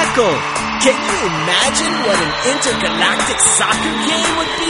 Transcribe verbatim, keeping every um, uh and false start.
Michael, can you imagine what an intergalactic soccer game would be